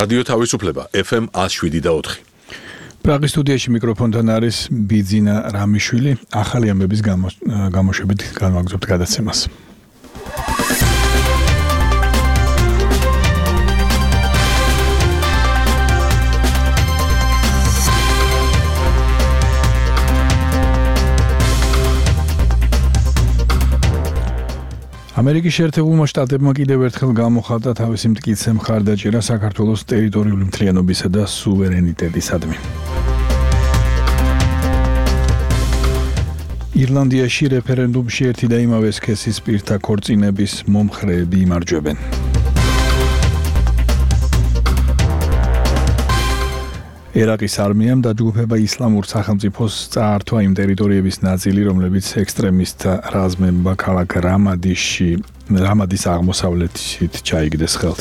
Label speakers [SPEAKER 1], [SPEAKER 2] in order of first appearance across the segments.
[SPEAKER 1] რადიო თავისუფლება FM 107.4.
[SPEAKER 2] პრაღის სტუდიაში მიკროფონთან არის ბიძინა რამიშვილი. ახალი ამბების გამოშვებით განვაგრძობთ გადაცემას. ამერიკის შეერთებულმა შტატებმა კიდევ ერთხელ გამოხატა თავისი მტკიცე მხარდაჭერა საქართველოს ტერიტორიული მთლიანობისა და სუვერენიტეტისადმი. ირლანდიაში რეფერენდუმში ერთი და იმავე სქესის პირთა ქორწინების მომხრეები იმარჯვებენ. ერაყის არმიამ დაჯგუფება ისლამურ სახელმწიფოს წაართვა იმ ტერიტორიების ნაწილი, რომლებიც ექსტრემისტთა რაზმებმა ქალაქ რამადის აღმოსავლეთით ჩაიგდეს ხელთ.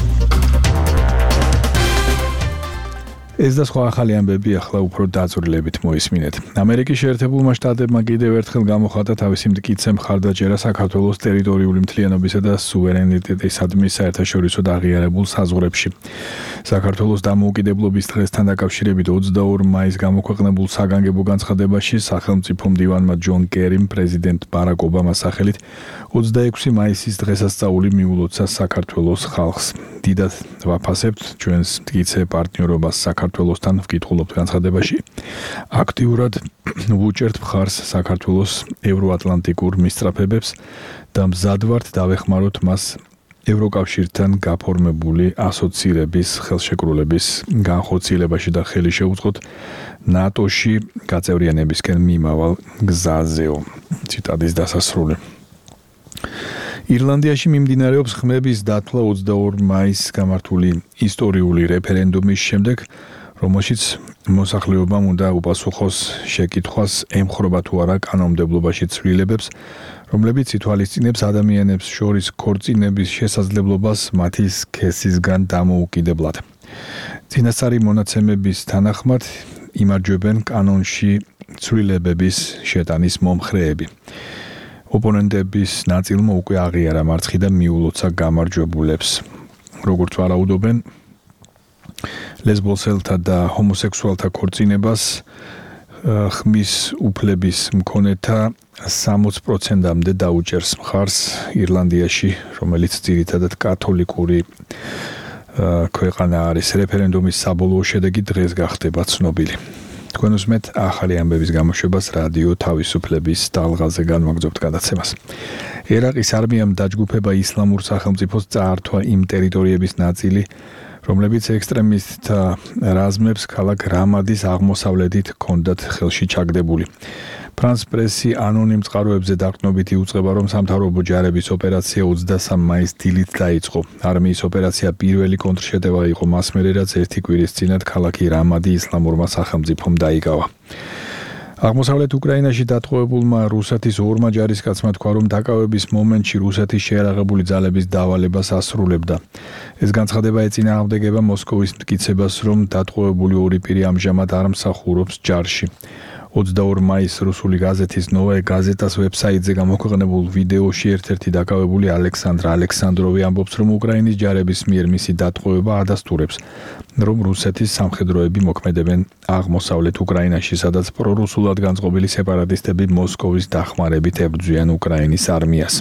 [SPEAKER 2] ეს და სხვა ახალი ამბები ახლა უფრო დაწვრილებით მოისმინეთ. ამერიკის შეერთებულმა შტატებმა კიდევ ერთხელ გამოხატა თავისი მტკიცე მხარდაჭერა საქართველოს ტერიტორიული მთლიანობისა და სუვერენიტეტისადმი საერთაშორისო აღიარებულ საზღვრებში. საქართველოს დამოუკიდებლობის დღესთან დაკავშირებით 22 მაისს გამოქვეყნებულ საგანგებო განცხადებაში სახელმწიფო მდივანმა ჯონ კერიმ პრეზიდენტ ბარაკ ობამას სახელით 26 მაისის დღესასწაული მიულოცა საქართველოს ხალხს. დიდად ვაფასებთ ჩვენს მტკიცე პარტნიორობას საქართველოსთან, ვკითხულობთ განცხადებაში. აქტიურად ვუჭერთ მხარს საქართველოს ევროატლანტიკურ მისწრაფებებს და მზად ვართ დავეხმაროთ მას ევროკავშირთან გაფორმებული ასოცირების ხელშეკრულების განხორციელებაში და ხელი შეუწყოთ ნატოში გაწევრიანებისკენ მიმავალ გზაზეო. ციტატის დასასრული. ირლანდიაში მიმდინარეობს ხმების დათვლა 22 მაისს გამართული ისტორიული რეფერენდუმის შემდეგ, რომელშიც მოსახლეობამ უნდა უპასუხოს შეკითხვას ემხრობა თუ არა კანონმდებლობაში ცვლილებებს, რომლებიც ითვალისწინებს ადამიანებს შორის ქორწინების შესაძლებლობას მათი სქესისგან დამოუკიდებლად. წინასწარი მონაცემების თანახმად იმარჯვებენ კანონში ცვლილებების შეტანის მომხრეები. ოპონენტების ნაწილმა უკვე აღიარა მარცხი და მიულოცა გამარჯვებულებს. როგორც ვარაუდობენ, ლესბოსელთა და ჰომოსექსუალთა ქორწინებას ხმის უფლების მქონეთა 60%-მდე დაუჭერს მხარს ირლანდიაში, რომელიც ძირითადად კათოლიკური ქვეყანა არის. რეფერენდუმის საბოლოო შედეგი დღეს გახდება ცნობილი. თქვენ უსმენთ ახალი ამბების გამოშვებას რადიო თავისუფლების ტალღაზე განვაგრძობთ გადაცემას. ერაყის არმიამ დაჯგუფება ისლამურ სახელმწიფოს წაართვა იმ ტერიტორიების ნაწილი, რომლებიც ექსტრემისტთა რაზმებს ქალაქ რამადის აღმოსავლეთით ჰქონდათ ხელში ჩაგდებული. ფრანს პრესი ანონიმ წყაროებზე დაყრდნობით იუწყება, რომ სამთავრობო ჯარების ოპერაცია 23 მაისს დილით დაიწყო. არმიის ოპერაცია პირველი კონტრშეტევა იყო მას მერე, რაც ერთი კვირის წინათ ქალაქი რამადი ისლამურმა სახელმწიფომ დაიკავა. აღმოსავლეთ უკრაინაში დატყვევებულმა რუსეთის ორმა ჯარისკაცმა თქვა, რომ დაკავების მომენტში რუსეთის შეიარაღებული ძალების დავალებას ასრულებდა. ეს განცხადება ეწინააღმდეგება მოსკოვის მტკიცებას, რომ დატყვევებული ორი პირი ამჟამად არ მსახურობს ჯარში. 22 მაისს რუსული გაზეთის ნოვაე გაზეტას ვებსაიტზე გამოქვეყნებულ ვიდეოში ერთ-ერთი დაკავებული ალექსანდრა ალექსანდროვი ამბობს, რომ უკრაინის ჯარების მიერ მისი დატყვევება ადასტურებს, რომ რუსეთის სამხედროები მოქმედებენ აღმოსავლეთ უკრაინაში, სადაც პრორუსულად განწყობილი სეპარატისტები მოსკოვის დახმარებით ებრძვიან უკრაინის არმიას.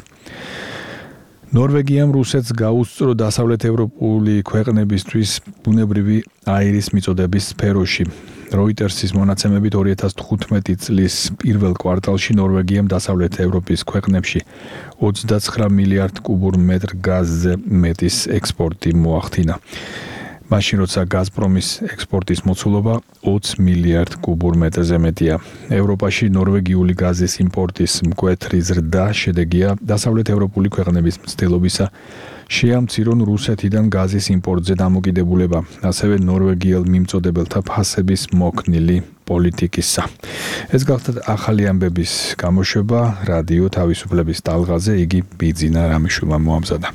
[SPEAKER 2] ნორვეგიამ რუსეთს გაუსწრო დასავლეთ ევროპული ქვეყნებისთვის ბუნებრივი აირის მიწოდების სფეროში. როიტერსის მონაცემებით 2015 წლის პირველ კვარტალში ნორვეგიამ დასავლეთ ევროპის ქვეყნებში 29 მილიარდ კუბურ მეტრ გაზზე მეტის ექსპორტი მოახდინა. მაშინ როცა გაზპრომის ექსპორტის მოცულობა 20 მილიარდ კუბურ მეტრზე მეტია. ევროპაში ნორვეგიული გაზის იმპორტის მკვეთრი ზრდა შედეგია დასავლეთ ევროპული ქვეყნების მცდელობისა შეამცირონ რუსეთიდან გაზის იმპორტზე დამოკიდებულება, ასევე ნორვეგიელ მიმწოდებელთა ფასების მოქნილი პოლიტიკისა. ეს გახლდათ ახალი ამბების გამოშვება რადიო თავისუფლების ტალღაზე, იგი ბიძინა რამიშვილმა მოამზადა.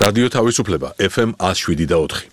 [SPEAKER 1] რადიო თავისუფლება FM 107.4.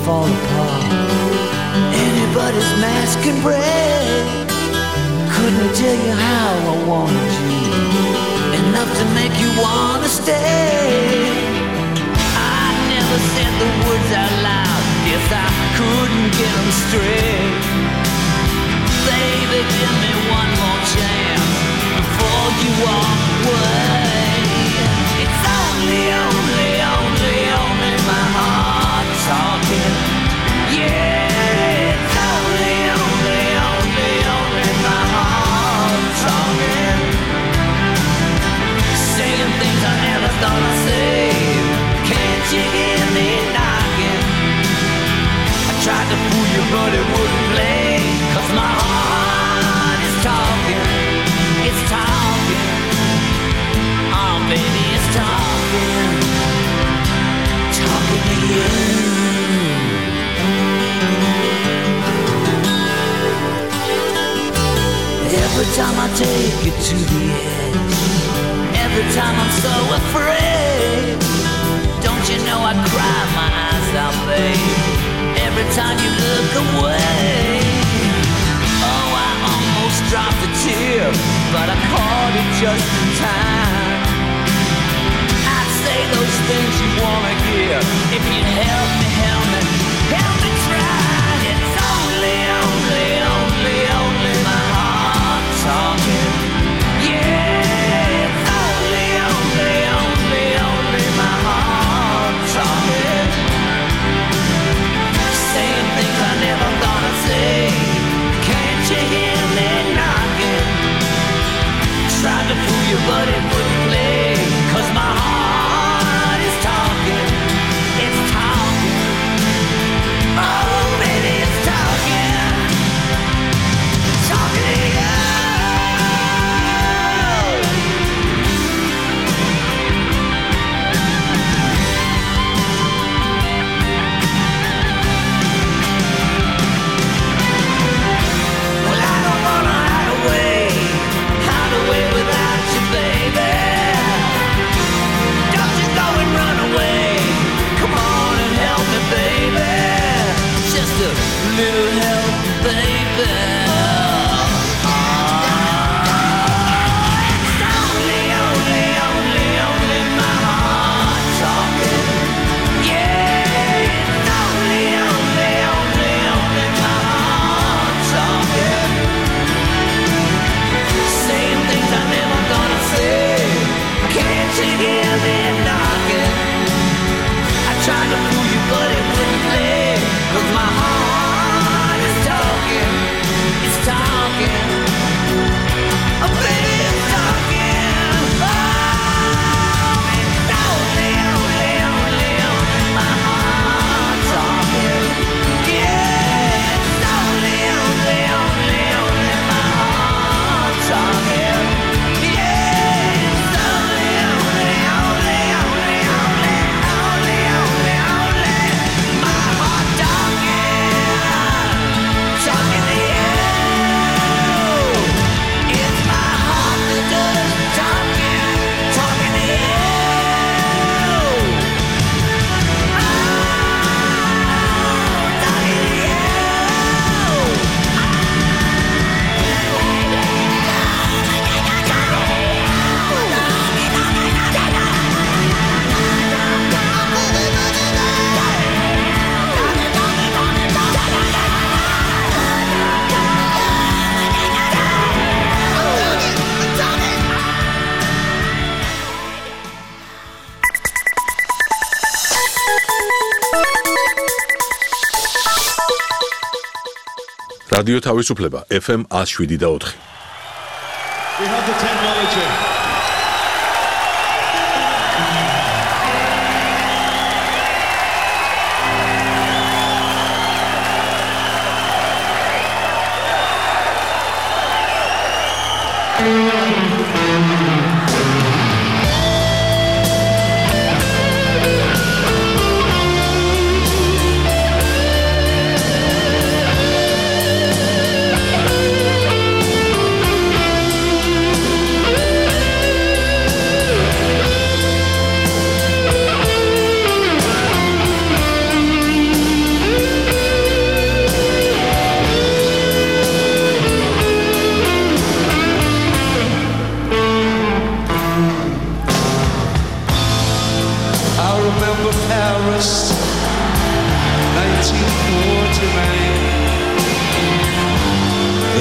[SPEAKER 3] fall apart. Anybody's mask can break. Couldn't tell you how I wanted you, enough to make you wanna stay. I never said the words out loud, yes I couldn't get them straight. Baby, give me one more chance before you walk away. It's only my heart talking. Yeah, it's only my heart talking. Saying things I never thought I'd say. Can't you hear me knocking? I tried to fool you but it wouldn't play. 'Cause my heart is talking. It's talking. Oh baby, it's talking. Talking to you. Every time I take you to the edge, every time I'm so afraid, don't you know I cry my eyes out, babe, every time you look away. Oh, I almost dropped a tear, but I caught it just in time. I'd say those things you wanna hear if you'd help me try. It's only my heart talking. Yeah, it's only my heart talking. Saying things I never thought I'd say. Can't you hear me knocking? Tried to fool you but it wouldn't play. 'Cause my heart is talking. It's talking. Oh baby, it's talking. Talking to you. Well, I don't wanna hide away without you, baby. Don't you go and run away. Come on and help me, baby. Just a little help, baby. It's only my heart talking. Yeah, it's only my heart talking. Saying things I never gonna say. Can't you hear me knocking? I tried to fool you but it wouldn't play. 'Cause my heart is talking. It's talking. Oh baby, it's talking. Oh, it's only my heart talking. Yeah, it's only my heart talking. Yeah, it's only my heart talking. Talking to you. It's my heart that does talking. Talking to you. Oh, talking to you.
[SPEAKER 1] რადიო თავისუფლება FM 107.4.
[SPEAKER 4] We have the technology.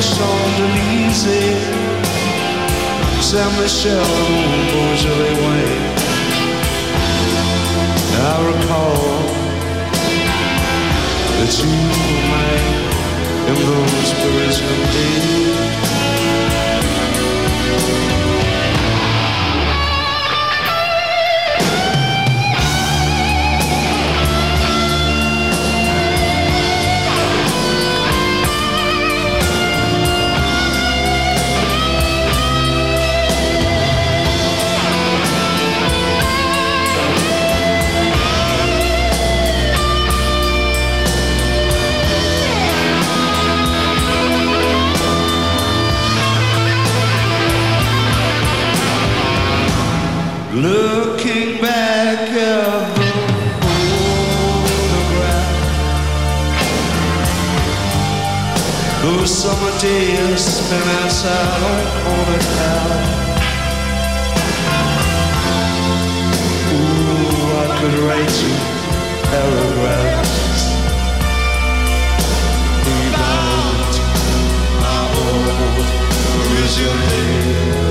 [SPEAKER 5] Champs-Élysées, Saint-Michel, Beaujolais Way. I recall that you were mine in those Parisian days. Looking back at the photograph, those summer days spent outside on a couch. Ooh, I could write you paragraphs about my old Parisian days.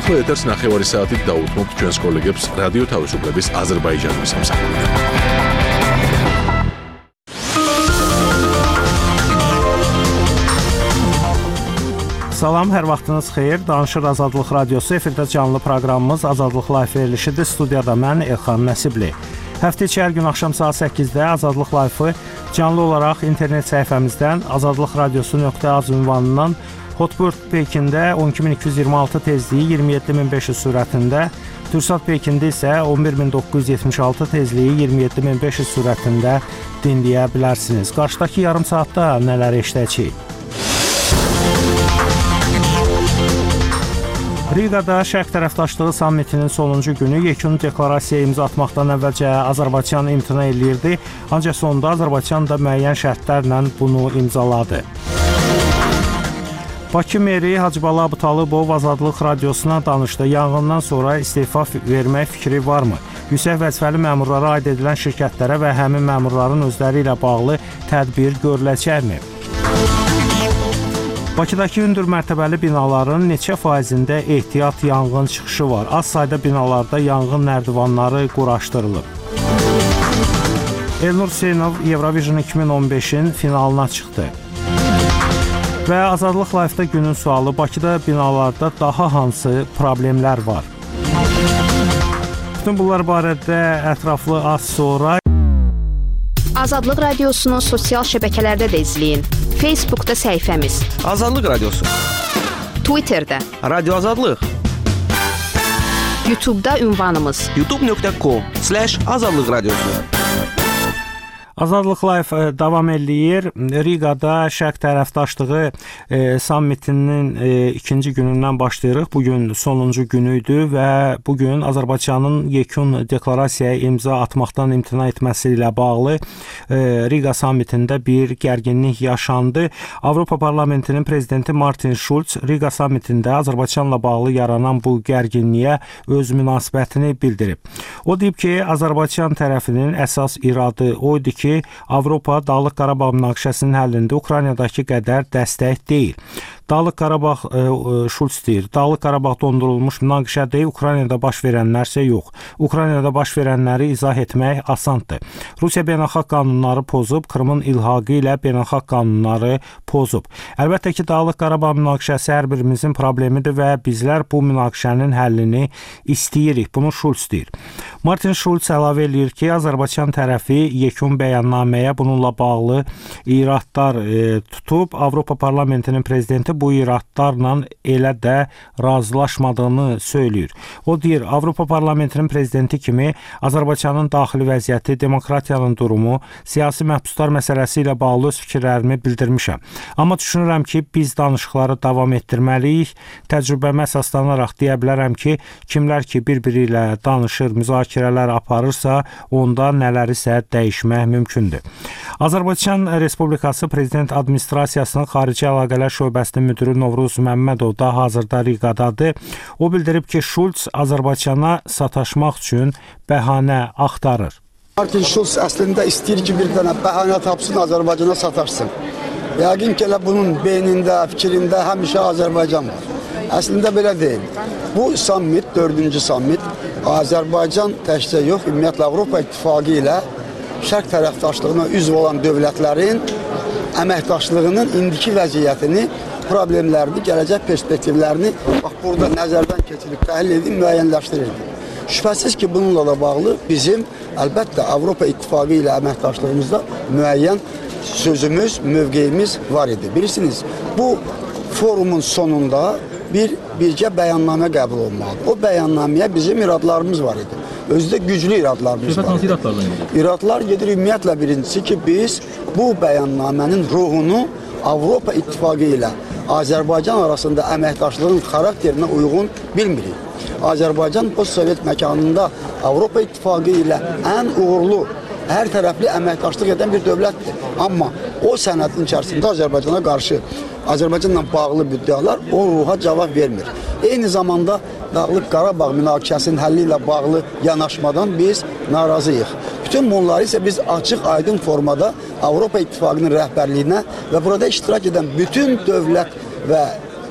[SPEAKER 1] ახლა ეთერს 9 საათით დაუთმობთ ჩვენს კოლეგებს რადიო თავისუფლების აზერბაიჯანის სამსახურიდან.
[SPEAKER 6] Salam, hər vaxtınız xeyir. Danışır Azadlıq Radiosu, efirdə canlı proqramımız Azadlıq Live verilişidir. Studiyada mən Elxan Nəsibli. Həftə içi hər gün axşam saat 8-də Azadlıq Live-ı canlı olaraq internet səhifəmizdən azadlıqradiosu.az ünvanından Hotbird Pekində 12226 tezliyi 27500 sürətində, Türksat Pekində isə 11976 tezliyi 27500 sürətində dinləyə bilərsiniz. Qarşıdakı yarım saatda nələr eşidəcəyik? Riqada Şərq tərəfdaşlığı sammitinin sonuncu günü yekun deklarasiyaya imza atmaqdan əvvəlcə Azərbaycan imtina eləyirdi, ancaq sonunda Azərbaycan da müəyyən şərtlərlə bunu imzaladı. Bakı meri Hacıbala Abutalıbov Azadlıq Radiosuna danışdı. Yanğından sonra istefa vermək fikri varmı? Yüksək vəzifəli məmurlara aid edilən şirkətlərə və həmin məmurların özləri ilə bağlı tədbir görüləcəkmi? Bakıdakı hündür mərtəbəli binaların neçə faizində ehtiyat yanğın çıxışı var? Az sayda binalarda yanğın nərdivanları quraşdırılıb. Elnur Hüseynov Eurovision 2015-in finalına çıxdı. Və Azadlıq Live-da günün sualı: Bakıda binalarda daha hansı problemlər var? Bütün bunlar barədə ətraflı az sonra
[SPEAKER 7] Azadlıq Radiosunun sosial şəbəkələrdə də izləyin. Facebookda səhifəmiz
[SPEAKER 8] Azadlıq Radiosu,
[SPEAKER 7] Twitterdə
[SPEAKER 8] Radio Azadlıq,
[SPEAKER 7] YouTube'da ünvanımız
[SPEAKER 8] youtube.com/Azadlıq Radiosu.
[SPEAKER 6] Azadlıq Live davam eləyir. Riqada Şərq tərəfdaşlığı sammitinin ikinci günündən başlayırıq. Bugün sonuncu günü idi və bugün Azərbaycanın yekun deklarasiyaya imza atmaqdan imtina etməsi ilə bağlı Riqa sammitində bir gərginlik yaşandı. Avropa Parlamentinin prezidenti Martin Schulz Riqa sammitində Azərbaycanla bağlı yaranan bu gərginliyə öz münasibətini bildirib. O deyib ki, Azərbaycan tərəfinin əsas iradı o idi ki, Avropa Dağlıq Qarabağ münaqişəsinin həllində Ukraynadakı qədər dəstək deyil. Dağlıq Qarabağ, Şulz deyir, Dağlıq Qarabağ dondurulmuş münaqişə deyil, Ukraynada baş verənlərsə yox. Ukraynada baş verənləri izah etmək asandır. Rusiya beynəlxalq qanunları pozub, Krımın ilhaqı ilə beynəlxalq qanunları pozub. Əlbəttə ki, Dağlıq Qarabağ münaqişəsi hər birimizin problemidir və bizlər bu münaqişənin həllini istəyirik. Bunu Şulz deyir. Martin Schulz əlavə eləyir ki, Azərbaycan tərəfi yekun bəyannaməyə bununla bağlı iradlar tutub, Avropa Parlamentinin prezidenti bu iradlarla elə də razılaşmadığını söyləyir. O deyir, Avropa Parlamentinin prezidenti kimi Azərbaycanın daxili vəziyyəti, demokratiyanın durumu, siyasi məhbuslar məsələsi ilə bağlı öz fikirlərimi bildirmişəm. Amma düşünürəm ki, biz danışıqları davam etdirməliyik. Təcrübəmə əsaslanaraq deyə bilərəm ki, kimlər ki bir-biri ilə danışır, müzakirələr aparırsa, onda nələrisə dəyişmək mümkündür. Azərbaycan Respublikası Prezident Administrasiyasının Xarici Əlaqələr Şöbəsinin müdürü Novruz Məmmədov da hazırda Riqadadır. O bildirib ki, Şulz Azərbaycana sataşmaq üçün bəhanə axtarır.
[SPEAKER 9] Martin Schulz əslində istəyir ki, bir dənə bəhanə tapsın, Azərbaycana sataşsın. Yəqin ki, elə bunun beynində, fikrində həmişə Azərbaycan var. Əslində belə deyil. Bu sammit, 4-cü sammit, Azərbaycan təkcə yox, ümumiyyətlə Avropa İttifaqı ilə Şərq tərəfdaşlığına üzv olan dövlətlərin əməkdaşlığının indiki vəziyyətini, problemlərini, gələcək perspektivlərini bax burada nəzərdən keçirib, təhlil edib, müəyyənləşdirirdi. Şübhəsiz ki, bununla da bağlı bizim əlbəttə Avropa İttifaqı ilə əməkdaşlığımızda müəyyən sözümüz, mövqeyimiz var idi. Bilirsiniz, bu forumun sonunda birgə bəyannamə qəbul olmalıdır. O bəyannaməyə bizim iradlarımız var idi. Özü də güclü iradlarımız var idi. İradlar gedir ümumiyyətlə birincisi ki, biz bu bəyannamənin ruhunu Avropa İttifaqı ilə Azərbaycan arasında əməkdaşlığın xarakterinə uyğun bilmirik. Azərbaycan post-sovet məkanında Avropa İttifaqı ilə ən uğurlu, hər tərəfli əməkdaşlıq edən bir dövlətdir. Amma o sənədin içərisində Azərbaycana qarşı, Azərbaycanla bağlı müddəalar o ruha cavab vermir. Eyni zamanda Dağlıq Qarabağ münaqişəsinin həlli ilə bağlı yanaşmadan biz narazıyıq. Bütün bunları isə biz açıq, aydın formada Avropa İttifaqının rəhbərliyinə və burada iştirak edən bütün dövlət və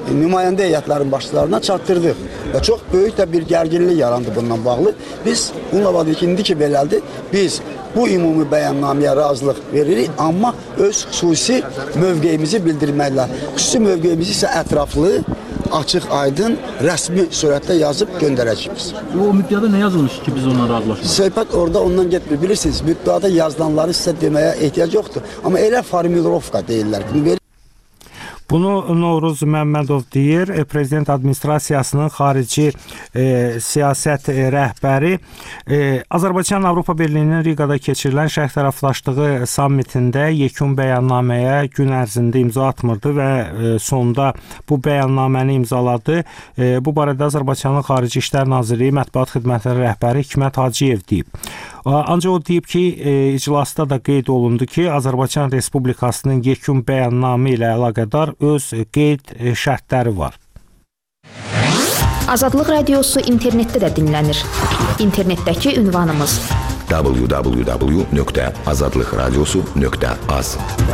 [SPEAKER 9] nümayəndə heyətlərin başçılarına çatdırdıq və çox böyük də bir gərginlik yarandı bununla bağlı. Biz bununla bağlı indi ki belədir, biz bu ümumi bəyannaməyə razılıq veririk, amma öz xüsusi mövqeyimizi bildirməklə. Xüsusi mövqeyimizi isə ətraflı, açıq, aydın, rəsmi surətdə yazıb göndərəcəyik.
[SPEAKER 10] O müddədə nə yazılmış ki, biz ondan razılaşırıq?
[SPEAKER 9] Söhbət orada ondan getmir. Bilirsiniz, müddədə yazılanları sizə deməyə ehtiyac yoxdur. Amma elə formulovka deyirlər.
[SPEAKER 6] Bunu Novruz Məmmədov deyir, Prezident Administrasiyasının xarici siyasət rəhbəri. Azərbaycan Avropa Birliyinin Riqada keçirilən şərq tərəfdaşlığı sammitində yekun bəyannaməyə gün ərzində imza atmırdı və sonda bu bəyannaməni imzaladı. Bu barədə Azərbaycanın Xarici İşlər Nazirliyi Mətbuat Xidmətinin rəhbəri Hikmət Hacıyev deyib. Ancaq o deyib ki, iclasda da qeyd olundu ki, Azərbaycan Respublikasının yekun bəyannamə ilə əlaqədar öz qeyd şərtləri var.
[SPEAKER 7] Azadlıq Radiosu internetdə də dinlənir. İnternetdəki ünvanımız www.azadlıqradiosu.az.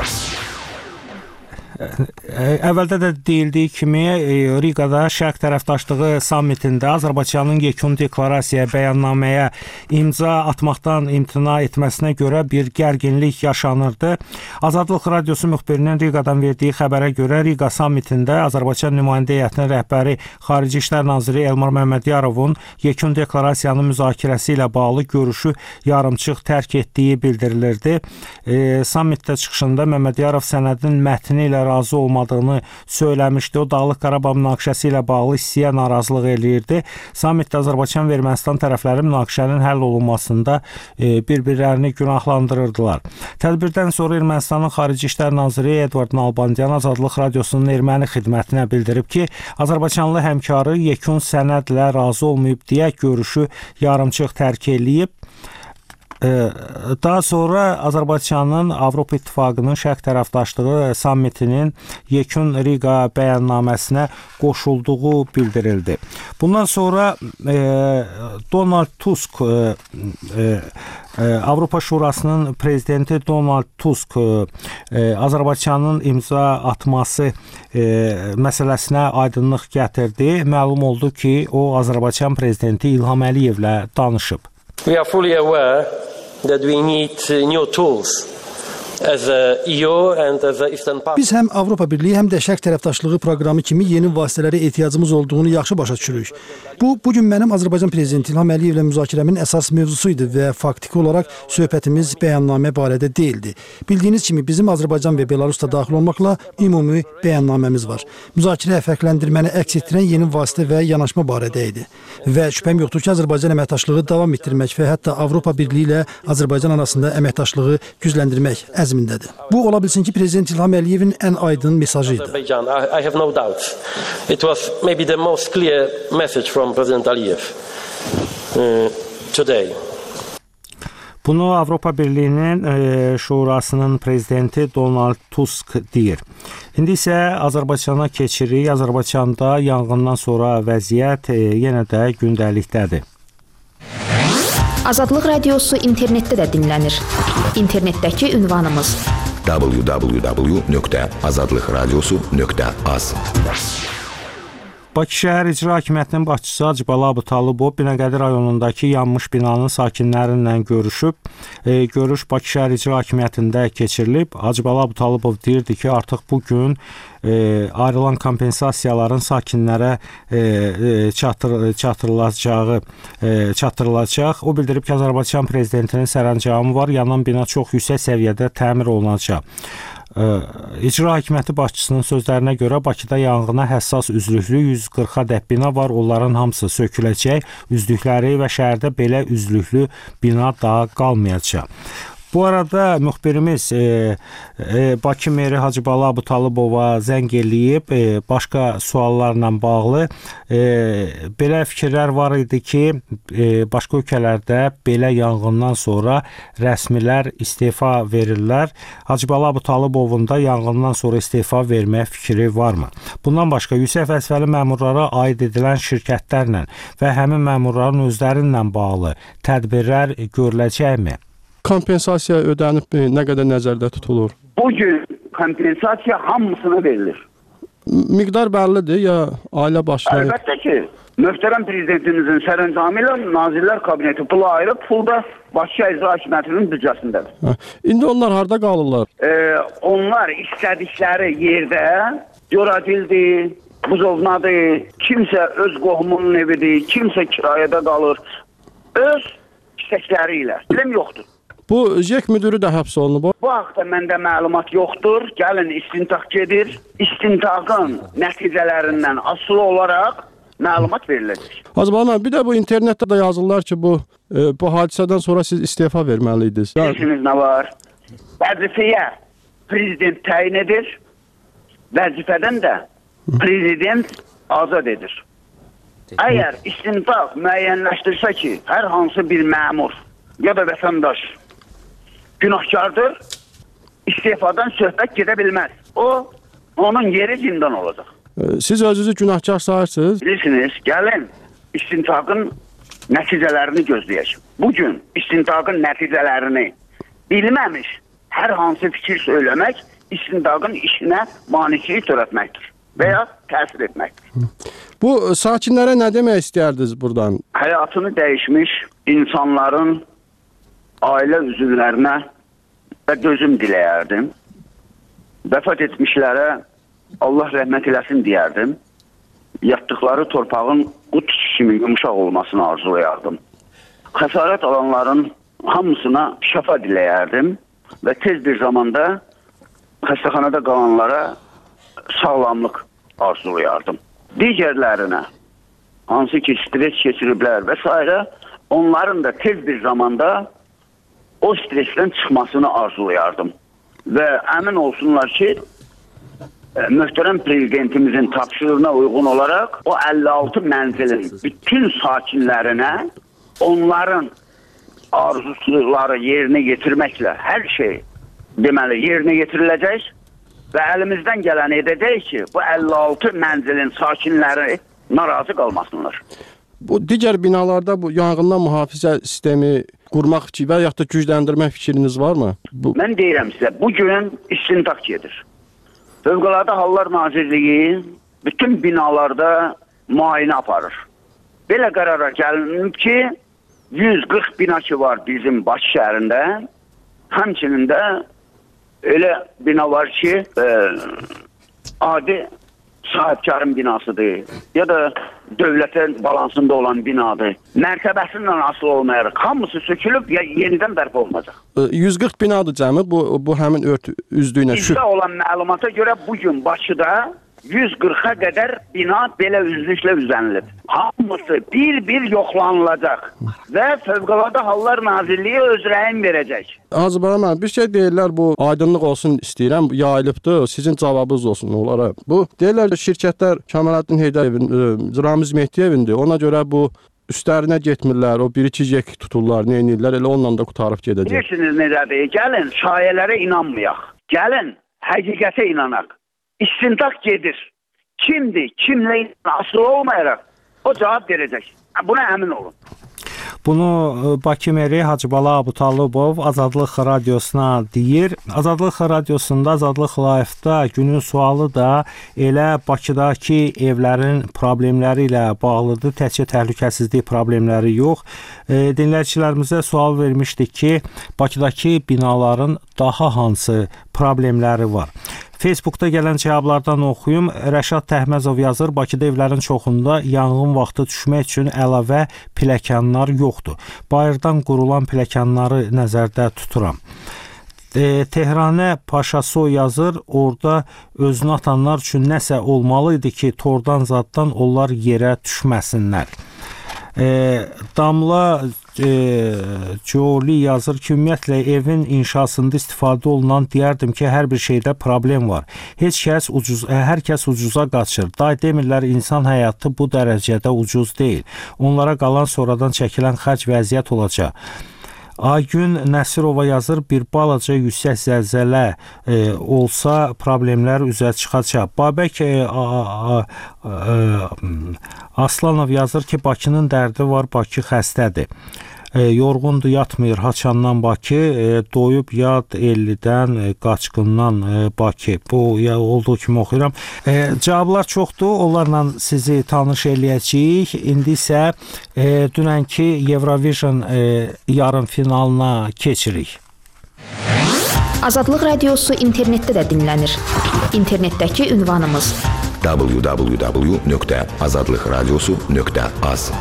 [SPEAKER 6] Əvvəldə də deyildiyi kimi, Riqada şərq tərəfdaşlığı sammitində Azərbaycanın yekun deklarasiya bəyannaməyə imza atmaqdan imtina etməsinə görə bir gərginlik yaşanırdı. Azadlıq Radiosu müxbirinin Riqadan verdiği xəbərə görə Riqa sammitində Azərbaycan nümayəndə heyətinin rəhbəri Xarici İşlər Naziri Elmar Məmmədiyarovun yekun deklarasiyanın müzakirəsi ilə bağlı görüşü yarımçıq tərk etdiyi bildirilirdi. Sammitdə çıxışında Məmmədiyarov sənədin mətni ilə razı olmadığını söyləmişdi. O, Dağlıq Qarabağ münaqişəsi ilə bağlı hissəyə narazılıq eləyirdi. Sammitdə Azərbaycan və Ermənistan tərəfləri münaqişənin həll olunmasında bir-birlərini günahlandırırdılar. Tədbirdən sonra Ermənistanın Xarici İşlər Naziri Edward Nalbandian Azadlıq Radiosunun erməni xidmətinə bildirib ki, Azərbaycanlı həmkarı yekun sənədlə razı olmayıb deyə görüşü yarımçıq tərk eləyib. Daha sonra Azərbaycanın Avropa İttifaqının şərq tərəfdaşlığı sammitinin yekun Riqa bəyannaməsinə qoşulduğu bildirildi. Bundan sonra Donald Tusk, Avropa Şurasının prezidenti Donald Tusk Azərbaycanın imza atması məsələsinə aydınlıq gətirdi. Məlum oldu ki, o Azərbaycan prezidenti İlham Əliyevlə danışıb.
[SPEAKER 11] We are fully aware that we need new tools as a EU and as a Eastern Partnership.
[SPEAKER 10] Biz həm Avropa Birliyi, həm də şərq tərəfdaşlığı proqramı kimi yeni vasitələrə ehtiyacımız olduğunu yaxşı başa düşürük. Bugün mənim Azərbaycan prezidenti İlham Əliyevlə müzakirəmin əsas mövzusu idi və faktiki olaraq söhbətimiz bəyannamə barədə deyildi. Bildiyiniz kimi bizim Azərbaycan və Belarusda daxil olmaqla ümumi bəyannaməmiz var. Müzakirə fərqləndirməni əks etdirən yeni vasitə və yanaşma barədə idi. Və şübhəm yoxdur ki, Azərbaycan əməkdaşlığı davam etdirmək və hətta Avropa Birliyi ilə Azərbaycan arasında əməkdaşlığı gücləndirmək əzmindədir. Bu ola bilsin ki, Prezident İlham Əliyevin ən aydın mesajıydı.
[SPEAKER 11] I have no doubt. It was maybe the most clear message from President Aliyev today.
[SPEAKER 6] Bunu Avropa Birliyinin Şurasının prezidenti Donald Tusk deyir. İndi isə Azərbaycana keçirik. Azərbaycanda yanğından sonra vəziyyət yenə də gündəlikdədir.
[SPEAKER 7] Azadlıq Radiosu internetdə də dinlənir. İnternetdəki ünvanımız
[SPEAKER 12] www.azadlıqradiosu.az.
[SPEAKER 6] Bakı şəhər İcra Hakimiyyətinin başçısı Hacıbala Abıtalıbov Binəqədi rayonundakı yanmış binanın sakinlərinlə görüşüb. Görüş Bakı şəhər İcra Hakimiyyətində keçirilib. Hacıbala Abıtalıbov deyirdi ki, artıq bu gün ayrılan kompensasiyaların sakinlərə çatdırılacaq. O bildirib ki, Azərbaycan prezidentinin sərəncamı var. Yanan bina çox yüksək səviyyədə təmir olunacaq. İcra Hakimiyyəti başçısının sözlərinə görə Bakıda yanğına həssas üzlüklü 140 ədəd bina var. Onların hamısı söküləcək. Üzlükləri və şəhərdə belə üzlüklü bina daha qalmayacaq. Bu arada müxbirimiz Bakı meri Hacıbala Abıtalıbova zəng eləyib başqa suallarla bağlı. Belə fikirlər var idi ki, başqa ölkələrdə belə yanğından sonra rəsmilər istefa verirlər. Hacıbala Abıtalıbovun da yanğından sonra istefa vermək fikri varmı? Bundan başqa yüksək vəzifəli məmurlara aid edilən şirkətlərlə və həmin məmurların özlərinlə bağlı tədbirlər görüləcəkmi?
[SPEAKER 13] Kompensasiya ödənib nə qədər nəzərdə tutulur?
[SPEAKER 14] Bugün kompensasiya hamısına verilir.
[SPEAKER 12] Miqdar bəllidir ya ailə başları?
[SPEAKER 13] Əlbəttə ki, möhtərəm prezidentimizin sərəncamı ilə Nazirlər Kabineti pulu ayırıb, pul da Bakı İcra Hakimiyyətinin büdcəsindədir.
[SPEAKER 12] İndi onlar harda qalırlar?
[SPEAKER 13] Onlar istədikləri yerdə Göradildir, Buzovnadır, kimsə öz qohumunun evidir, kimsə kirayədə qalır. Öz istəkləri ilə. Biləm yoxdur.
[SPEAKER 12] Bu JEK müdürü də həbs olunub.
[SPEAKER 13] Bu haqda məndə məlumat yoxdur. Gəlin istintaq gedir. İstintaqın nəticələrindən asılı olaraq məlumat veriləcək.
[SPEAKER 12] Azərbaycan, bir də bu internetdə də yazırlar ki, bu hadisədən sonra siz istefa verməliydiniz.
[SPEAKER 13] Bilirsiniz nə var? Vəzifəyə prezident təyin edir. Vəzifədən də prezident azad edir. Əgər istintaq müəyyənləşdirsə ki, hər hansı bir məmur ya da vətəndaş günahkardır, istefadan söhbət gedə bilməz. Onun yeri zindan olacaq.
[SPEAKER 12] Siz özünüzü günahkar sayırsınız?
[SPEAKER 13] Bilirsiniz, gəlin istintaqın nəticələrini gözləyək. Bugün istintaqın nəticələrini bilməmiş hər hansı fikir söyləmək istintaqın işinə maneçilik törətməkdir və ya təsir etməkdir.
[SPEAKER 12] Bu sakinlərə nə demək istəyirdiniz buradan?
[SPEAKER 13] Həyatını dəyişmiş insanların ailə üzvlərinə və dözüm diləyərdim. Vəfat etmişlərə Allah rəhmət eləsin deyərdim. Yatdıqları torpağın qut kimi yumuşaq olmasını arzulayardım. Xəsarət alanların hamısına şəfa diləyərdim və tez bir zamanda xəstəxanada qalanlara sağlamlıq arzulayardım. Digərlərinə, hansı ki stres keçiriblər və s. onların da tez bir zamanda o stresdən çıxmasını arzulayardım. Və əmin olsunlar ki, möhtərəm prezidentimizin tapşırığına uyğun olaraq o 56 mənzilin bütün sakinlərinə onların arzuları yerinə yetirməklə hər şey deməli yerinə yetiriləcək və əlimizdən gələni edəcək ki, bu 56 mənzilin sakinləri narazı qalmasınlar.
[SPEAKER 12] Bu digər binalarda bu yanğından mühafizə sistemi qurmaq fikri və yaxud da gücləndirmək fikriniz varmı?
[SPEAKER 13] Mən deyirəm sizə, bugün istintaq gedir. Fövqəladə Hallar Nazirliyi bütün binalarda müayinə aparır. Belə qərara gəlinib ki, 140 bina ki var bizim Bakı şəhərində, həmçinin də elə bina var ki, adi sahibkarın binasıdır ya da dövlətin balansında olan binadır. Mərtəbəsindən asılı olmayaraq hamısı sökülüb ya yenidən bərpa olunacaq.
[SPEAKER 12] 140 binadır cəmi bu həmin ört üzdüyünə.
[SPEAKER 13] Bizdə olan məlumata görə bugün Bakıda 140-a qədər bina belə üzlüklə üzənilib. Hamısı bir-bir yoxlanılacaq və Fövqəladə Hallar Nazirliyi öz rəyin verəcək.
[SPEAKER 12] Azərbaycan, bir şey deyirlər, bu aydınlıq olsun istəyirəm, yayılıbdır, sizin cavabınız olsun onlara. Bu deyirlər şirkətlər Kəmaləddin Heydərevin, Ramiz Mehdiyevindir, ona görə bu üstlərinə getmirlər, o 1-2 JEK tuturlar, nə edirlər, elə onunla da qutarıb gedəcək.
[SPEAKER 13] Bilirsiniz necədir? Gəlin şayələrə inanmayaq, gəlin həqiqətə inanaq. İstintaq gedir. Kimdir, kimlə asılı olmayaraq o cavab verəcək. Buna əmin olun.
[SPEAKER 6] Bunu Bakı meri Hacıbala Abutalibov Azadlıq Radiosuna deyir. Azadlıq Radiosunda, Azadlıq Live-da günün sualı da elə Bakıdakı evlərin problemləri ilə bağlıdır. Təkcə təhlükəsizlik problemləri yox. Dinləyicilərimizə sual vermişdik ki, Bakıdakı binaların daha hansı problemləri var? Facebookda gələn cavablardan oxuyum. Rəşad Təhməzov yazır, Bakıda evlərin çoxunda yanğın vaxtı düşmək üçün əlavə pilləkənlər yoxdur. Bayırdan qurulan pilləkənləri nəzərdə tuturam. Tehranə Paşaso yazır, orada özünü atanlar üçün nəsə olmalı idi ki, tordan zaddan onlar yerə düşməsinlər. Damla Jolie yazır ki, ümumiyyətlə evin inşasında istifadə olunan deyərdim ki, hər bir şeydə problem var. Hər kəs ucuza qaçır. Day demirlər, insan həyatı bu dərəcədə ucuz deyil. Onlara qalan sonradan çəkilən xərc vəziyyət olacaq. Aygün Nəsirova yazır, bir balaca yüksək zəlzələ olsa problemlər üzə çıxacaq. Babək Aslanov yazır ki, Bakının dərdi var, Bakı xəstədir. yorğundur, yatmır Haçandan Bakı, doyub yad 50-dən qaçqından Bakı. Bu ya olduğu kimi oxuyuram. Cavablar çoxdur. Onlarla sizi tanış eləyəcəyik. İndi isə dünənki Eurovision yarım finalına keçirik.
[SPEAKER 7] Azadlıq Radiosu internetdə də dinlənir. İnternetdəki ünvanımız
[SPEAKER 14] www.azadlıqradiosu.az.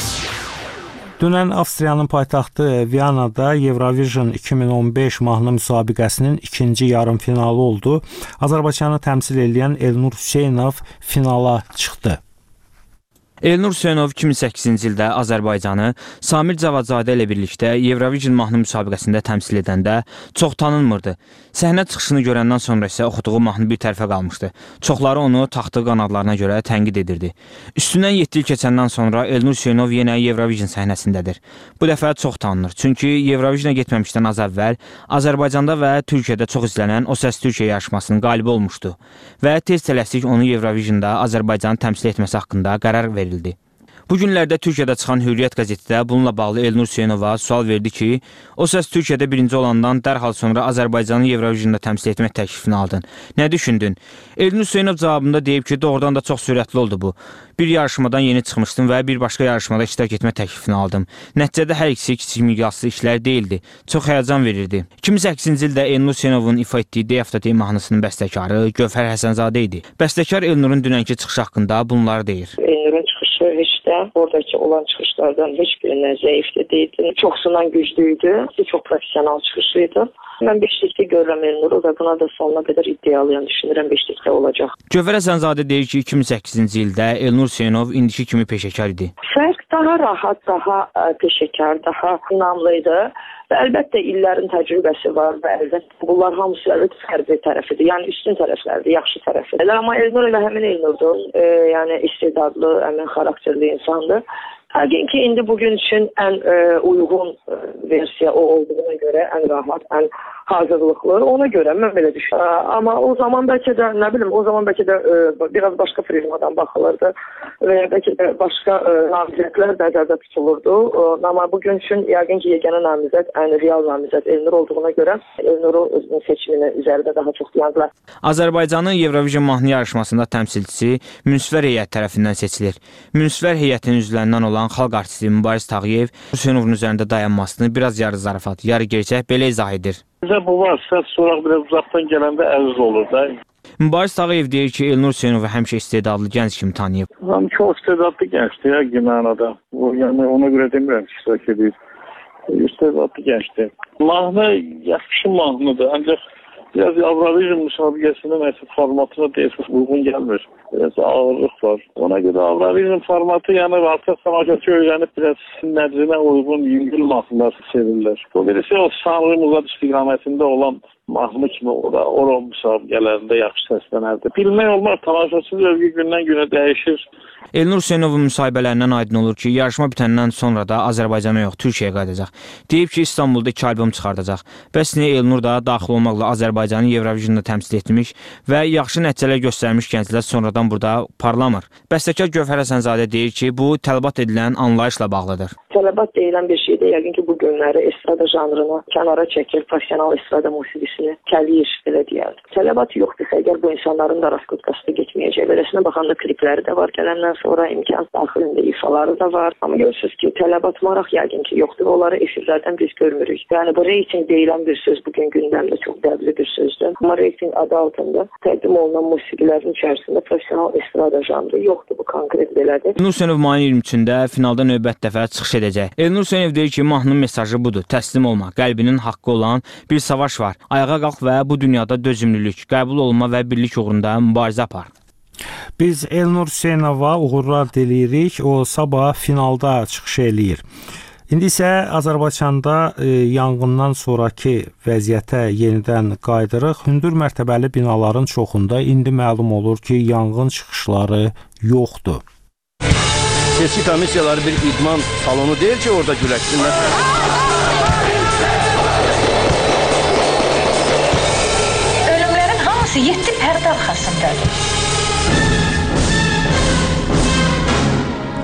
[SPEAKER 6] Dünən Avstriyanın paytaxtı Viyanada Eurovision 2015 mahnı müsabiqəsinin ikinci yarım finalı oldu. Azərbaycanı təmsil edən Elnur Hüseynov finala çıxdı.
[SPEAKER 15] Elnur Hüseynov 2008-ci ildə Azərbaycanı Samir Cavadzadə ilə birlikdə Eurovision mahnı müsabiqəsində təmsil edəndə çox tanınmırdı. Səhnə çıxışını görəndən sonra isə oxuduğu mahnı bir tərəfə qalmışdı. Çoxları onu taxtığı qanadlarına görə tənqid edirdi. Üstündən 7 il keçəndən sonra Elnur Hüseynov yenə Eurovision səhnəsindədir. Bu dəfə çox tanınır. Çünki Eurovisiona getməmişdən az əvvəl Azərbaycanda və Türkiyədə çox izlənən O Səs Türkiyə yarışmasının qalibi olmuşdu və tez tələsdik onu Eurovisionda Azərbaycanı təmsil etməsi haqqında qərar verildi. Bu günlərdə Türkiyədə çıxan Hürriyyət qəzeti də bununla bağlı Elnur Hüseynova sual verdi ki, O Səs Türkiyədə birinci olandan dərhal sonra Azərbaycanı Eurovisionda təmsil etmək təklifini aldın. Nə düşündün? Elnur Hüseynov cavabında deyib ki, doğrudan da çox sürətli oldu bu. Bir yarışmadan yeni çıxmışdım və bir başqa yarışmada iştirak etmə təklifini aldım. Nəticədə hər ikisi kiçik miqyaslı işlər deyildi. Çox həyəcan verirdi. 2008-ci ildə Elnur Hüseynovun ifa etdiyi Day After Day mahnısının bəstəkarı Gövhər Həsənzadə idi. Bəstəkar Elnurun dünənki çıxışı haqqında bunları deyir.
[SPEAKER 16] Elnurun çıxışı heç də oradakı olan çıxışlardan heç birindən zəif də deyildi. Çoxsundan güclüydü. Çox professional çıxışıydı. Mən beşlikdə görürəm Elnuru və buna da sonuna qədər iddialıyam, düşünürəm beşlikdə olacaq.
[SPEAKER 15] Gövhər Həsənzadə deyir ki, 2008-ci ildə Elnur Hüseynov indiki kimi peşəkar idi.
[SPEAKER 16] Fərq daha rahat, daha peşəkar, daha inamlıydı. Və əlbəttə illərin təcrübəsi var və əlbəttə bunlar hamısı fərqli tərəfidir. Yəni üstün tərəflərdir, yaxşı tərəfidir. Amma Elnur elə həmin Elnurdur. Yəni istedadlı, həmin xarakterli insandır. Yəqin ki, indi bugün üçün ən uyğun versiya o olduğuna görə, ən rahat, ən hazırlıqlı. Ona görə mən belə düşünürəm. Amma o zaman bəlkə də, nə bilim, o zaman bəlkə də biraz başqa prizmadan baxılırdı və ya bəlkə də başqa namizədlər nəzərdə tutulurdu. Amma bugün üçün yəqin ki, yeganə namizəd, ən real namizəd Elnur olduğuna görə Elnuru özünün seçimini üzərində daha çox dayandılar.
[SPEAKER 15] Azərbaycanın Eurovision mahnı yarışmasında təmsilçisi Münsiflər heyəti tərəfindən seçilir. Münsiflər heyətinin üzvlərindən olan xalq artisti Mübariz Tağıyev Hüseynovun üzərində dayanmasını biraz yarı zarafat, yarı gerçək belə izah edir.
[SPEAKER 17] Bizə bu var, səs soraq biraz uzaqdan gələndə əziz olur da.
[SPEAKER 15] Mübariz Tağıyev deyir ki, Elnur Hüseynovu həmişə istedadlı gənc kimi tanıyıb.
[SPEAKER 17] Çox istedadlı gəncdir ya Günanada. Yəni ona görə demirəm ki, iştirak edir. İstedadlı gəncdir. Mahnı yaxşı mahnıdır, ancaq biraz Avrovision müsabiqəsinin əsas formatına deyəsiz uyğun gəlmir. Biraz ağırlıq var. Ona görə Avrovision formatı, yəni artıq samaşatı öyrənib biraz nəbzinə uyğun yüngül mahnılar sevirlər. O birisi o Sanrı Muzad istiqamətində olan mahnı kimi ora müsabiqələrində yaxşı səslənərdi. Bilmək olmaz, tamaşaçı zövqü gündən günə dəyişir.
[SPEAKER 15] Elnur Hüseynovun müsahibələrindən aydın olur ki, yarışma bitəndən sonra da Azərbaycana yox, Türkiyəyə qayıdacaq. Deyib ki, İstanbulda 2 albom çıxardacaq. Bəs niyə Elnur da daxil olmaqla Azərbaycanı Eurovisionda təmsil etmiş və yaxşı nəticələr göstərmiş gənclər sonradan burada parlamır? Bəstəkar Gövhər Həsənzadə deyir ki, bu tələbat edilən anlayışla bağlıdır.
[SPEAKER 16] Tələbat deyilən bir şeydir. Yəqin ki, bu günləri estrada janrını kənara çəkir, professional estrada musiqisini kəliyir, belə deyək. Tələbat yoxdursa, əgər bu insanların da raskotkası getməyəcək. Beləsinə baxanda klipləri də var, gələndən sonra imkan daxilində ifaları da var. Amma görürsünüz ki, tələbat maraq yəqin ki, yoxdur. Onları efirlərdən biz görmürük. Yəni bu reyting deyilən bir söz bugün gündəmdə çox dəbli bir sözdür. Amma reyting adı altında təqdim olunan musiqilərin içərisində professional estrada janrı yoxdur. Bu konkret belədir.
[SPEAKER 15] Elnur Hüseynov mayın 23-də finalda növbət dəfə çıxış edəcək. Elnur Hüseynov deyir ki, mahnının mesajı budur. Təslim olma, qəlbinin haqqı olan bir savaş var. Ayağa qalx və bu dünyada dözümlülük, qəbul olma və birlik uğrunda mübarizə apar.
[SPEAKER 6] Biz Elnur Hüseynova uğurlar diləyirik. O sabah finalda çıxış eləyir. İndi isə Azərbaycanda yanğından sonraki vəziyyətə yenidən qayıdırıq. Hündür mərtəbəli binaların çoxunda indi məlum olur ki, yanğın çıxışları yoxdur.
[SPEAKER 8] Seçki komissiyaları bir idman salonu deyil ki, orada güləşsinlər.
[SPEAKER 18] Ölümlərin hamısı 7 pərdə arxasındadır.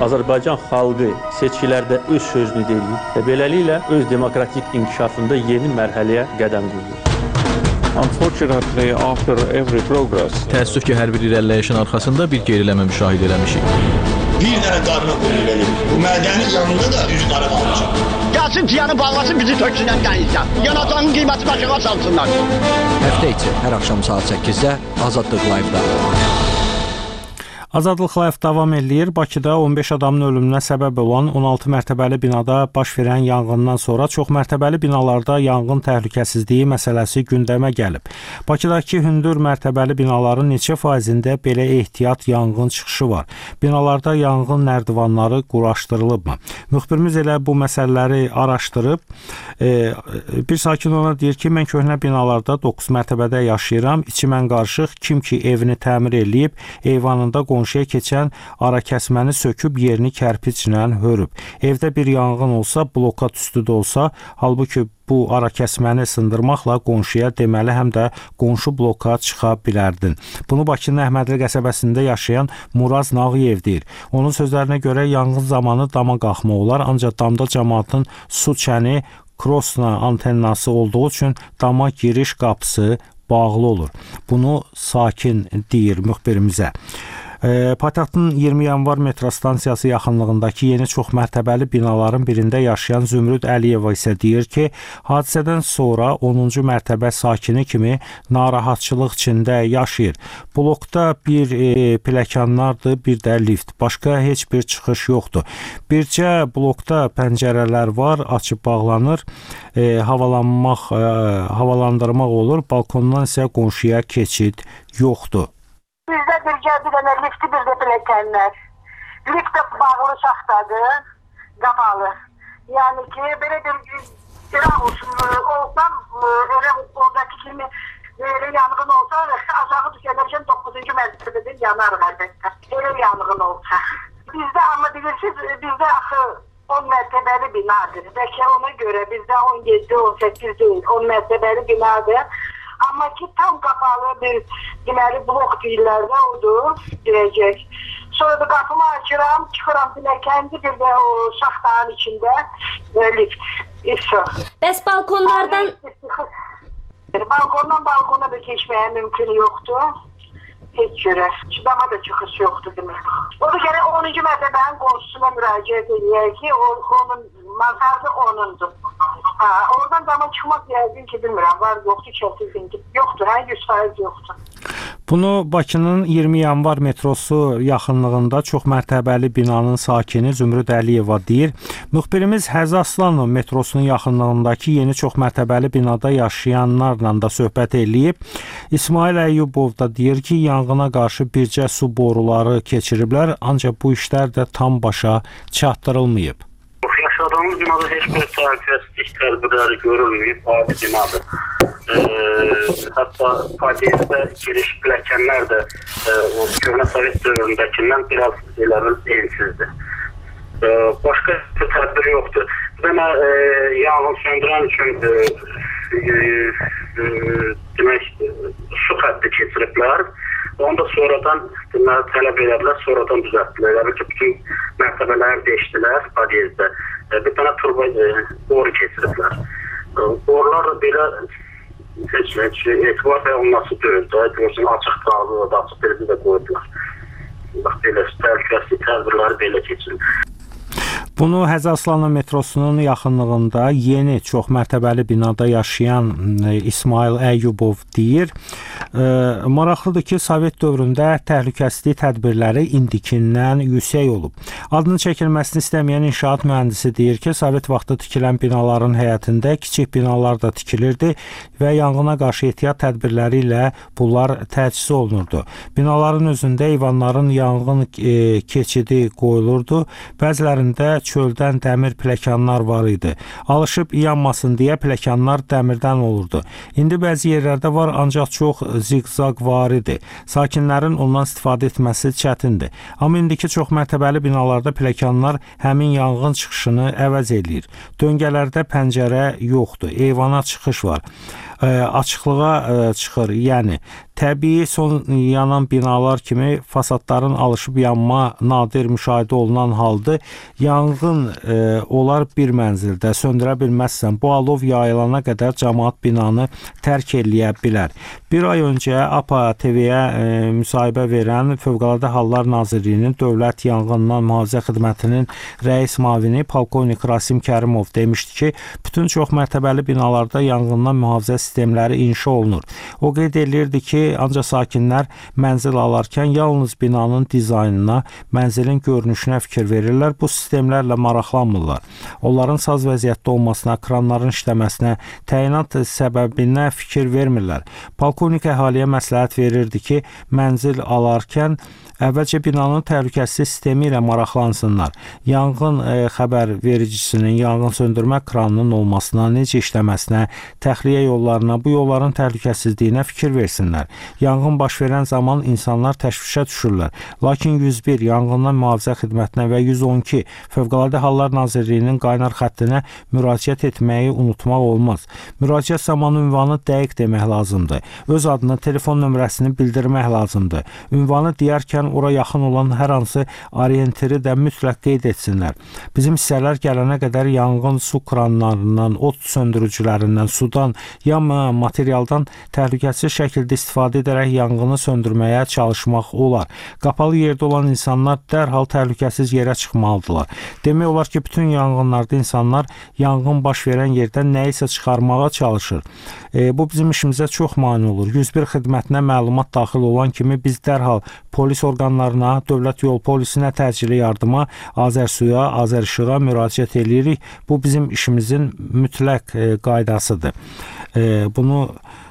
[SPEAKER 14] Azərbaycan xalqı seçkilərdə öz sözünü deyir və beləliklə öz demokratik inkişafında yeni mərhələyə qədəm qoyur.
[SPEAKER 19] Unfortunately, after every progress,
[SPEAKER 20] təəssüf ki, hər bir irəliləyişin arxasında bir geriləmə müşahidə eləmişik.
[SPEAKER 21] Bir dənə qarına qoyulur. Bu mədənin yanında da üzü qara qalmışam.
[SPEAKER 22] Gəlsin tiyanı bağlasın, bizi töksünlər dənizdən. Yanacanın qiyməti başına salsınlar.
[SPEAKER 23] Həftə içi hər axşam saat 8-də Azadlıq Live-da.
[SPEAKER 6] Azadlıq Live davam eləyir. Bakıda 15 adamın ölümünə səbəb olan 16 mərtəbəli binada baş verən yanğından sonra çoxmərtəbəli binalarda yanğın təhlükəsizliyi məsələsi gündəmə gəlib. Bakıdakı hündür mərtəbəli binaların neçə faizində belə ehtiyat yanğın çıxışı var? Binalarda yanğın nərdivanları quraşdırılıbmı? Müxbirimiz elə bu məsələləri araşdırıb. Bir sakin ona deyir ki, mən köhnə binalarda 9 mərtəbədə yaşayıram. İçimən qarışıq, kim ki evini təmir eləyib, eyvanında qonşuya keçən arakəsməni söküb yerini kərpiçlə hörüb. Evdə bir yanğın olsa, blokat üstüdə olsa, halbuki bu arakəsməni sındırmaqla qonşuya deməli həm də qonşu bloka çıxa bilərdin. Bunu Bakının Əhmədli qəsəbəsində yaşayan Muraz Nağıyev deyir. Onun sözlərinə görə yanğın zamanı dama qalxmaq olar, ancaq damda cəmaatın su çəni, krosna antennası olduğu üçün dama giriş qapısı bağlı olur. Bunu sakin deyir müxbirimizə. Paytaxtın 20 yanvar metro stansiyası yaxınlığındakı yeni çoxmərtəbəli binaların birində yaşayan Zümrüd Əliyeva isə deyir ki, hadisədən sonra 10-cu mərtəbə sakini kimi narahatçılıq içində yaşayır. Blokda bir pilləkənlərdir, bir də lift. Başqa heç bir çıxış yoxdur. Bircə blokda pəncərələr var, açıb bağlanır, havalandırmaq olur, balkondan isə qonşuya keçid yoxdur.
[SPEAKER 24] Bizdə bir dənə lifti, bir də pilləkənlər. Lift də bağlı şaxtadır, qapalı. Yəni ki, belə bir olsam, oradakı kimi yanğın olsa, aşağı düşənərkən 9-cu mərtəbədən yanar əlbəttə. Elə yanğın olsa. Bizdə, amma bilirsiniz, bizdə axı 10 mərtəbəli binadır. Bəlkə ona görə bizdə 17-18 deyil, 10 mərtəbəli binadır. Amma ki, tam qapalı bir deməli blok deyirlər də odur, deyəcək. Sonra da qapımı açıram, çıxıram pilləkəndi, bir də o şaxtanın içində lift.
[SPEAKER 25] Bəs balkonlardan?
[SPEAKER 24] Balkondan balkona da keçməyə mümkün yoxdur. Heç görə. Dama da çıxış yoxdur demək. O da gərək 10-cu mərtəbənin qonşusuna müraciət edək ki, onun mansardı onundur. Oradan dama çıxmaq yəqin ki, bilmirəm, var, yoxdur, çəkilsin ki, yoxdur, 100% yoxdur.
[SPEAKER 6] Bunu Bakının 20 yanvar metrosu yaxınlığında çoxmərtəbəli binanın sakini Zümrüd Əliyeva deyir. Müxbirimiz Həzi Aslanov metrosunun yaxınlığındakı yeni çoxmərtəbəli binada yaşayanlarla da söhbət eləyib. İsmail Əyyubov da deyir ki, yanğına qarşı bircə su boruları keçiriblər, ancaq bu işlər də tam başa çatdırılmayıb.
[SPEAKER 26] Yaşadığımız binada heç bir təhlükəsizlik tədbirləri görülməyib, adi binadır. Hətta podiyədə giriş pilləkənlər də o köhnə Sovet dövründəkindən biraz ensizdir. Başqa bir tədbir yoxdur. Demə yanğın söndürən üçün demək su xətti keçiriblər. Onu da sonradan tələb edədilər, sonradan düzəltdilər. Yəni ki, bütün mərtəbələri dəyişdilər podiyədə. Bir dənə turbo boru keçiriblər. Borular da belə heç etibar olması deyil. Görürsən, açıq qaldı, açıq bir də qoydular. Bax, belə təhlükəsizlik tədbirləri belə keçirir.
[SPEAKER 6] Bunu Həzi Aslanov metrosunun yaxınlığında yeni çoxmərtəbəli binada yaşayan İsmail Əyyubov deyir. Maraqlıdır ki, Sovet dövründə təhlükəsizlik tədbirləri indikindən yüksək olub. Adının çəkilməsini istəməyən inşaat mühəndisi deyir ki, Sovet vaxtı tikilən binaların həyətində kiçik binalar da tikilirdi və yanğına qarşı ehtiyat tədbirləri ilə bunlar təchiz olunurdu. Binaların özündə eyvanların yanğın keçidi qoyulurdu. Bəzilərində çöldən dəmir pilləkənlər var idi. Alışıb yanmasın deyə pilləkənlər dəmirdən olurdu. İndi bəzi yerlərdə var, ancaq çox ziqzaq var idi. Sakinlərin ondan istifadə etməsi çətindir. Amma indiki çoxmərtəbəli binalarda pilləkənlər həmin yanğın çıxışını əvəz eləyir. Döngələrdə pəncərə yoxdur, eyvana çıxış var. açıqlığa çıxır. Yəni təbii son yanan binalar kimi fasadların alışıb yanma nadir müşahidə olunan haldır. Yanğın olar bir mənzildə, söndürə bilməzsən. Bu alov yayılana qədər cəmaət binanı tərk eləyə bilər. Bir ay öncə APA TV-yə müsahibə verən Fövqəladə Hallar Nazirliyinin Dövlət Yanğından Mühafizə Xidmətinin rəis müavini polkovnik Rasim Kərimov demişdi ki, bütün çoxmərtəbəli binalarda yanğından mühafizə sistemləri inşa olunur. O qeyd edirdi ki, ancaq sakinlər mənzil alarkən yalnız binanın dizaynına, mənzilin görünüşünə fikir verirlər. Bu sistemlərlə maraqlanmırlar. Onların saz vəziyyətdə olmasına, kranların işləməsinə, təyinat səbəbinə fikir vermirlər. Polkovnik əhaliyə məsləhət verirdi ki, mənzil alarkən əvvəlcə binanın təhlükəsizlik sistemi ilə maraqlansınlar. Yanğın xəbər vericisinin, yanğın söndürmə kranının olmasına, necə işləməsinə, təxliyə yollarına, bu yolların təhlükəsizliyinə fikir versinlər. Yanğın baş verən zaman insanlar təşvişə düşürlər. Lakin 101 yanğından mühafizə xidmətinə və 112 Fövqəladə Hallar Nazirliyinin qaynar xəttinə müraciət etməyi unutmaq olmaz. Müraciət zamanı ünvanı dəqiq demək lazımdır. Öz adını, telefon nömrəsini bildirmək lazımdır. Ünvanı deyərkən ora yaxın olan hər hansı orientiri də mütləq qeyd etsinlər. Bizim hissələr gələnə qədər yanğın su kranlarından, od söndürücülərindən, sudan, yanmayan materialdan təhlükəsiz şəkildə istifadə edərək yanğını söndürməyə çalışmaq olar. Qapalı yerdə olan insanlar dərhal təhlükəsiz yerə çıxmalıdırlar. Demək olar ki, bütün yanğınlarda insanlar yanğın baş verən yerdən nəyisə çıxarmağa çalışır. Bu bizim işimizə çox mane olur. 101 xidmətinə məlumat daxil olan kimi biz dərhal polis orqanlarına, dövlət yol polisinə, təcili yardıma, Azərsuya, Azərishiqa müraciət edirik. Bu bizim işimizin mütləq qaydasıdır. Bunu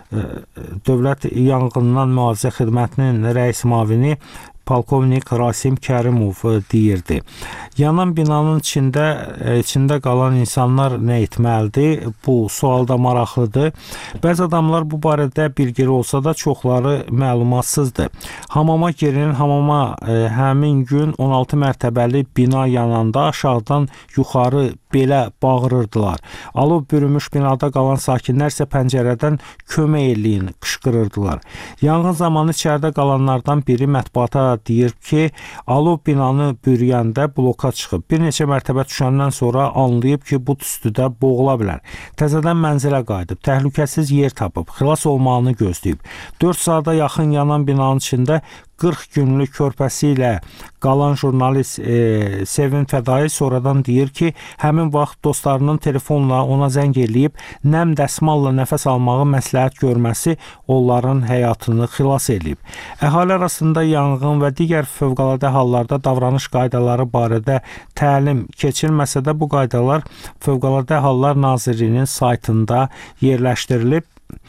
[SPEAKER 6] Dövlət Yanğından Mühafizə Xidmətinin rəis müavini polkovnik Rasim Kərimov deyirdi. Yanan binanın içində qalan insanlar nə etməlidir? Bu sualda maraqlıdır. Bəzi adamlar bu barədə bilgili olsa da çoxları məlumatsızdır. Hamama girin, hamama həmin gün 16 mərtəbəli bina yananda aşağıdan yuxarı belə bağırırdılar. Alov bürümüş binada qalan sakinlər isə pəncərədən kömək eləyin qışqırırdılar. Yanğın zamanı içəridə qalanlardan biri mətbuata deyir ki, alov binanı bürüyəndə bloka çıxıb. Bir neçə mərtəbə düşəndən sonra anlayıb ki, bu tüstüdə boğula bilər. Təzədən mənzilə qayıdıb, təhlükəsiz yer tapıb, xilas olmağını gözləyib. 4 saata yaxın yanan binanın içində 40 günlük körpəsi ilə qalan jurnalist Sevin Fədai sonradan deyir ki, həmin vaxt dostlarının telefonla ona zəng eləyib, nəm dəsmalla nəfəs almağı məsləhət görməsi onların həyatını xilas eləyib. Əhali arasında yanğın və digər fövqəladə hallarda davranış qaydaları barədə təlim keçilməsə də bu qaydalar Fövqəladə Hallar Nazirliyinin saytında yerləşdirilib.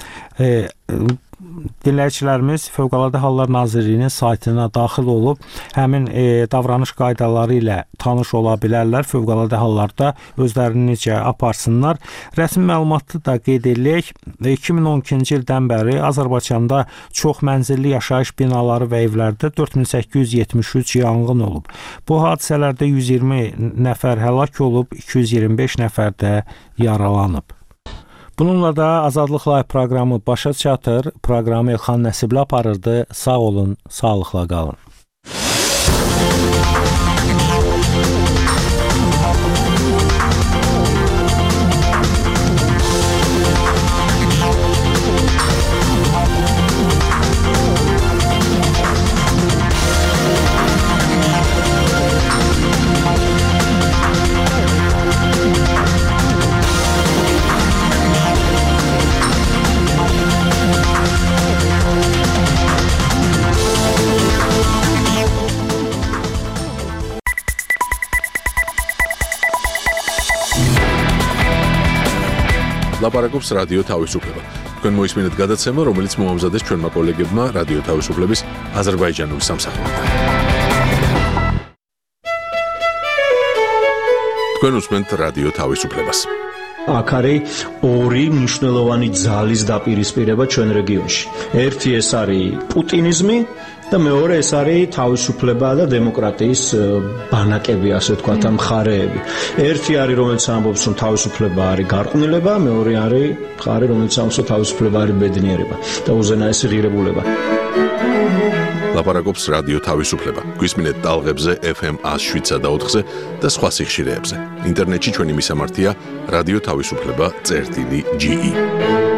[SPEAKER 6] Dinləyicilərimiz Fövqəladə Hallar Nazirliyinin saytına daxil olub həmin davranış qaydaları ilə tanış ola bilərlər. Fövqəladə hallarda özlərini necə aparsınlar. Rəsmi məlumatı da qeyd edək. 2012-ci ildən bəri Azərbaycanda çox mənzilli yaşayış binaları və evlərdə 4873 yanğın olub. Bu hadisələrdə 120 nəfər həlak olub, 225 nəfər də yaralanıb. Bununla da Azadlıq Live proqramı başa çatır. Proqramı Elxan Nəsibli aparırdı. Sağ olun, sağlıqla qalın.
[SPEAKER 1] ლაპარაკობს რადიო თავისუფლება. თქვენ მოისმინეთ გადაცემა, რომელიც მოამზადეს ჩვენმა კოლეგებმა რადიო თავისუფლების აზერბაიჯანული სამსახურიდან. თქვენ უსმენთ რადიო თავისუფლებას.
[SPEAKER 2] აქ არის ორი მნიშვნელოვანი ძალის დაპირისპირება ჩვენ რეგიონში. ერთი ეს არის პუტინიზმი, და მეორე ეს არის თავისუფლება და დემოკრატიის ბანაკები, ასე ვთქვათ, მხარეები. ერთი არის, რომელიც ამბობს, რომ თავისუფლება არის გარყვნილება, მეორე არის მხარე, რომელიც ამბობს, რომ თავისუფლება არის ბედნიერება და უზენაესი ღირებულება.
[SPEAKER 1] ლაპარაკობს რადიო თავისუფლება. გვისმინეთ ტალღებზე FM 107-სა და 4-ზე და სხვა სიხშირეებზე. ინტერნეტში ჩვენი მისამართია რადიო თავისუფლება.ge